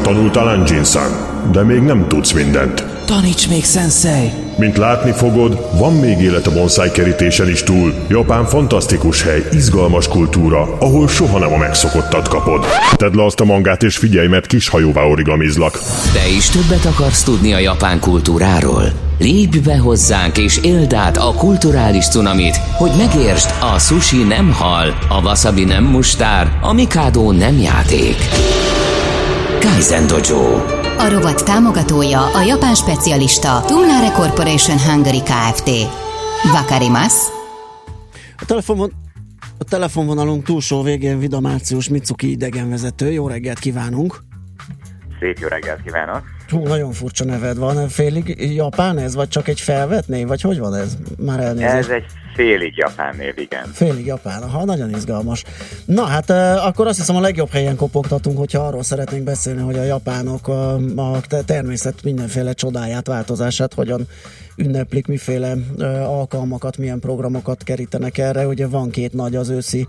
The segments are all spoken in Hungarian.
Tanultál Anjin-san, de még nem tudsz mindent. Taníts még, sensei! Mint látni fogod, van még élet a bonsai kerítésen is túl. Japán fantasztikus hely, izgalmas kultúra, ahol soha nem a megszokottat kapod. Tedd le azt a mangát és figyelj, mert kis hajóvá origamizlak. Te is többet akarsz tudni a japán kultúráról? Lépj be hozzánk és éld át a kulturális cunamit, hogy megértsd, a sushi nem hal, a wasabi nem mustár, a mikádó nem játék. Kaizen Dojo. A rovat támogatója a japán specialista Tumlare Corporation Hungary Kft. Wakarimasu. A telefonvonalunk túlsó végén Vida Március Mitsuki idegenvezető. Jó reggelt kívánunk! Szép jó reggelt kívánok! Nagyon furcsa neved van. Félig japán ez, vagy csak egy felvett név? Vagy hogy van ez? Már elnézést. Ez egy félig japán név, igen. Félig japán, aha, nagyon izgalmas. Na hát akkor azt hiszem a legjobb helyen kopogtatunk, hogyha arról szeretnénk beszélni, hogy a japánok a természet mindenféle csodáját, változását hogyan ünneplik, miféle alkalmakat, milyen programokat kerítenek erre. Ugye van két nagy, az őszi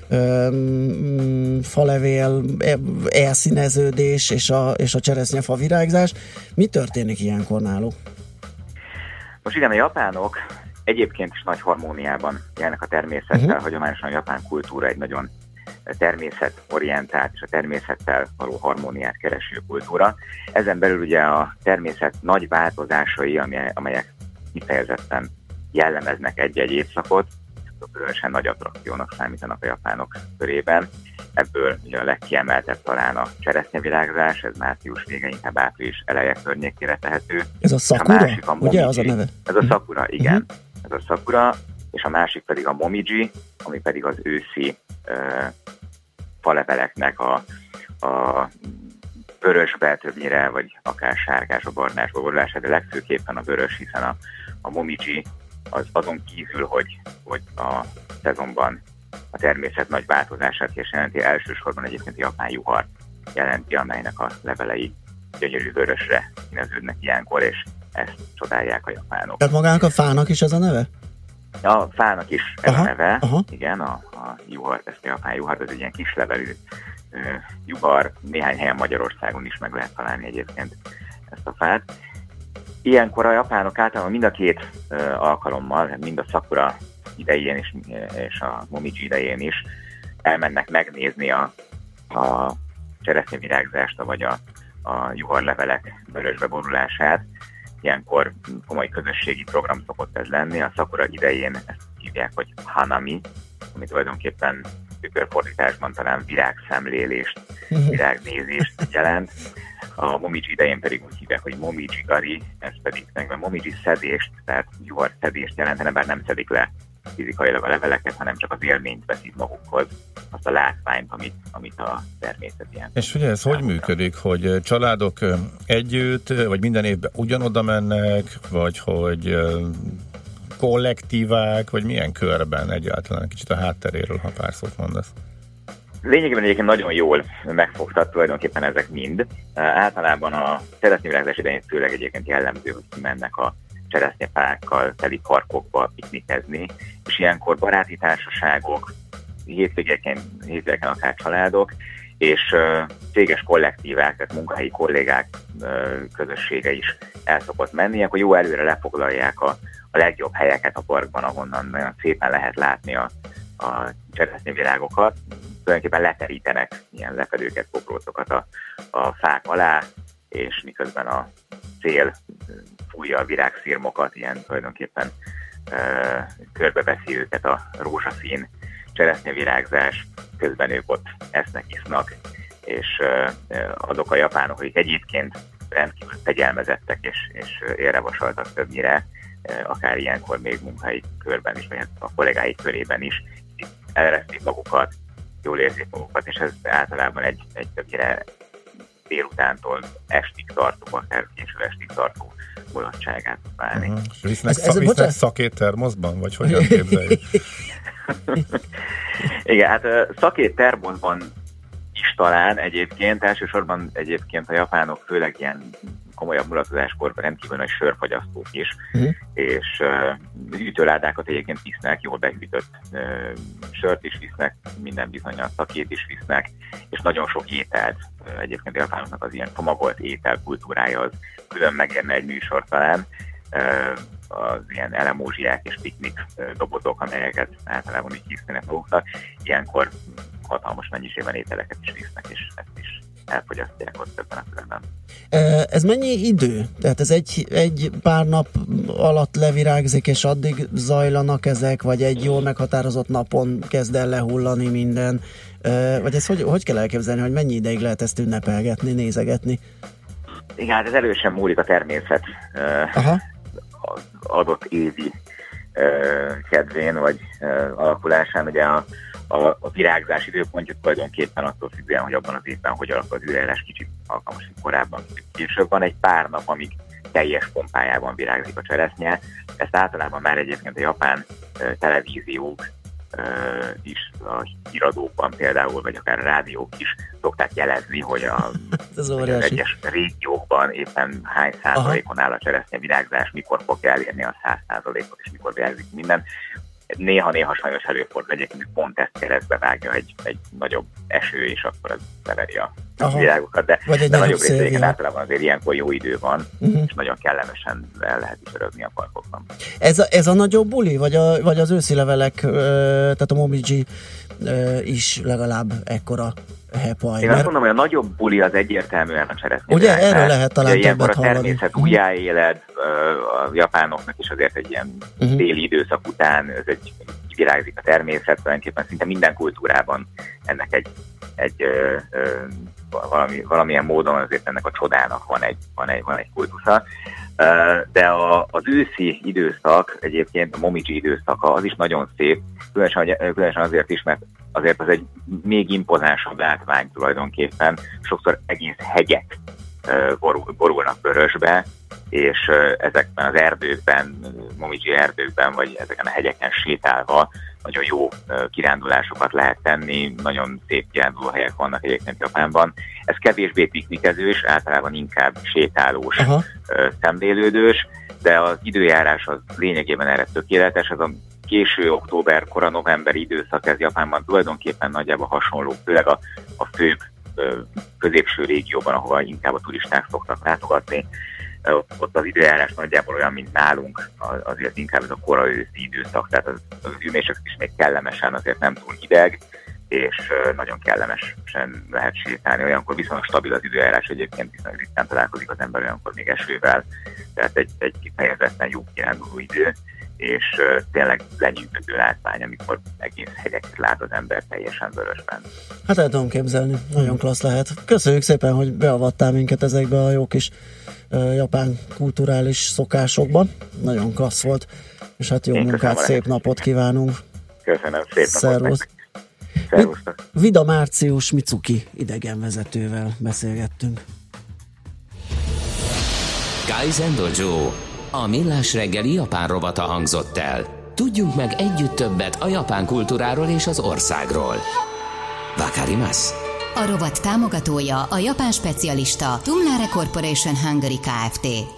falevél elszíneződés és a cseresznyefa virágzás. Mi történik ilyenkor náluk? Most igen, a japánok egyébként is nagy harmóniában élnek a természettel. Hagyományosan a japán kultúra egy nagyon természetorientált és a természettel való harmóniát kereső kultúra. Ezen belül ugye a természet nagy változásai, amelyek kifejezetten jellemeznek egy-egy évszakot, különösen nagy attrakciónak számítanak a japánok körében. Ebből ugye a legkiemeltebb talán a cseresznyevirágzás, ez március vége, inkább április eleje környékére tehető. Ez a sakura? Ugye az a neve? Ez a sakura, igen. Ez a sakura, és a másik pedig a momiji, ami pedig az őszi faleveleknek a vörösbe többnyire, vagy akár sárgásba, barnásba borulását, de legfőképpen a vörös, hiszen a momiji az azon kívül, hogy a szezonban a természet nagy változását is jelenti, elsősorban egyébként a japán juhar jelenti, amelynek a levelei gyönyörű vörösre színeződnek ilyenkor, és ezt csodálják a japánok. Tehát magának a fának is ez a neve? A fának is ez a neve, aha. Igen, a juhar, ezt a japán juhar, ez egy ilyen kislevelű juhar, néhány helyen Magyarországon is meg lehet találni egyébként ezt a fát. Ilyenkor a japánok általában mind a két alkalommal, mind a sakura idején is, és a momiji idején is elmennek megnézni a cseresznyevirágzást, vagy a juharlevelek vörösbe borulását. Ilyenkor komoly közösségi program szokott ez lenni. A sakura idején ezt hívják, hogy hanami, ami tulajdonképpen tükörfordításban talán virágszemlélést, virágnézést jelent. A momiji idején pedig úgy hívják, hogy momijigari, ez pedig meg momiji szedést, tehát juhar szedést jelentene, bár nem szedik le fizikailag a leveleket, hanem csak az élményt veszik magukhoz, azt a látványt, amit a természet ilyen. És ugye ez hogy működik, hogy családok együtt, vagy minden évben ugyanoda mennek, vagy hogy kollektívák, vagy milyen körben egyáltalán? Kicsit a hátteréről, ha pár szót mondasz. Lényegében egyébként nagyon jól megfogtad tulajdonképpen ezek mind. Általában a cseresznyevirágzás idején főleg egyébként jellemző, hogy kimennek a cseresznyefákkal teli parkokba piknikezni, és ilyenkor baráti társaságok, hétvégeken akár családok, és céges kollektívák, tehát munkahelyi kollégák közössége is el szokott menni, akkor jó előre lefoglalják a legjobb helyeket a parkban, ahonnan nagyon szépen lehet látni a cseresznyevirágokat. Tulajdonképpen leterítenek ilyen lefedőket, koprócokat a fák alá, és miközben a szél fújja a virágszirmokat, ilyen tulajdonképpen körbeveszi őket a rózsaszín cseresznyevirágzás, közben ők ott esznek, isznak, és azok a japánok, akik egyébként rendkívül fegyelmezettek és élrevasaltak többnyire, akár ilyenkor még munkahelyi körben is, vagy a kollégáik körében is elresztik magukat, jól érzik magukat, és ez általában egy többnyire délutántól estig tartó, akár késő estig tartó bolondságát válni. Visznek szakét termoszban, vagy hogyan képzeljük? Igen, hát szakét termoszban is talán egyébként, elsősorban egyébként a japánok főleg ilyen komolyabb mulatozáskorban rendkívül nagy sörfagyasztók is, és hűtőládákat egyébként visznek, jól behűtött sört is visznek, minden bizonnyal szakét is visznek, és nagyon sok ételt. Egyébként a japánoknak az ilyen csomagolt ételkultúrája az külön megérne egy műsor talán, az ilyen elemózsiák és piknik dobozok, amelyeket általában így készítenek maguknak, ilyenkor hatalmas mennyiségben ételeket is visznek, és ezt is elfogyasztják ott ebben a körben. Ez mennyi idő? Tehát ez egy pár nap alatt levirágzik, és addig zajlanak ezek, vagy egy jól meghatározott napon kezd el lehullani minden? Vagy ezt hogy kell elképzelni, hogy mennyi ideig lehet ezt ünnepelgetni, nézegetni? Igen, hát ez erősen múlik a természet az adott évi kedvén, vagy alakulásán. Ugye a virágzás időpontja tulajdonképpen attól függően, hogy abban az évben hogy alakul az űrjárás, kicsit alkalmas, korábban, kicsit később. Van egy pár nap, amíg teljes pompájában virágzik a cseresznye. Ezt általában már egyébként a japán televíziók is, a híradókban például, vagy akár a rádiók is szokták jelezni, hogy az egyes régiókban éppen hány százalékon áll a cseresznye virágzás, mikor fogja elérni a 100%-ot, és mikor virágzik minden. Néha sajnos előfordul egyébként, hogy pont ezt keresztbe vágja egy nagyobb eső, és akkor az leveri a virágokat, de nagyobb részében általában azért ilyenkor jó idő van, és nagyon kellemesen el lehet is örögni a parkokban. Ez a nagyobb buli, vagy az őszi levelek, tehát a momiji is legalább ekkora hepaj? Én azt mondom, hogy a nagyobb buli az egyértelműen a cseresznye. Ugye erről lehet talán többet hallani. A természet újjáéled, a japánoknak is azért egy ilyen téli időszak után ez egy virágzik a természet, tulajdonképpen szinte minden kultúrában ennek valamilyen módon azért ennek a csodának van egy kultusza. De az őszi időszak, egyébként a momiji időszaka, az is nagyon szép, különösen azért is, mert azért az egy még impozánsabb látvány tulajdonképpen. Sokszor egész hegyek borulnak vörösbe, és ezekben az erdőkben, momiji erdőkben, vagy ezeken a hegyeken sétálva nagyon jó kirándulásokat lehet tenni, nagyon szép kirándulóhelyek vannak egyébként Japánban. Ez kevésbé piknikezős, általában inkább sétálós, szemlélődős, de az időjárás az lényegében erre tökéletes. Ez a késő október, kora november időszak, ez Japánban tulajdonképpen nagyjából hasonló, főleg a főbb középső régióban, ahova inkább a turisták szoktak látogatni. Ott az időjárás nagyjából olyan, mint nálunk, azért inkább ez a kora őszi időszak, tehát az hőmérséklet is még kellemesen, azért nem túl hideg, és nagyon kellemesen lehet sétálni. Olyankor viszonylag stabil az időjárás, egyébként viszonylag ritkán találkozik az ember olyankor még esővel, tehát egy kifejezetten jó kiránduló idő, és tényleg lenyűgöző látvány, amikor egész hegyeket lát az ember teljesen vörösben. Hát el tudom képzelni, nagyon klassz lehet. Köszönjük szépen, hogy beavattál minket ezekbe a jó kis japán kulturális szokásokban. Nagyon klassz volt, és hát jó munkát, szép napot kívánunk. Köszönöm, szép napot. Szervusztok. Vida Március Mitsuki idegenvezetővel beszélgettünk. Kaizen Dojo, a millás reggeli japán rovata hangzott el. Tudjunk meg együtt többet a japán kultúráról és az országról. Wakarimasu? A rovat támogatója a japán specialista Tumlare Corporation Hungary Kft.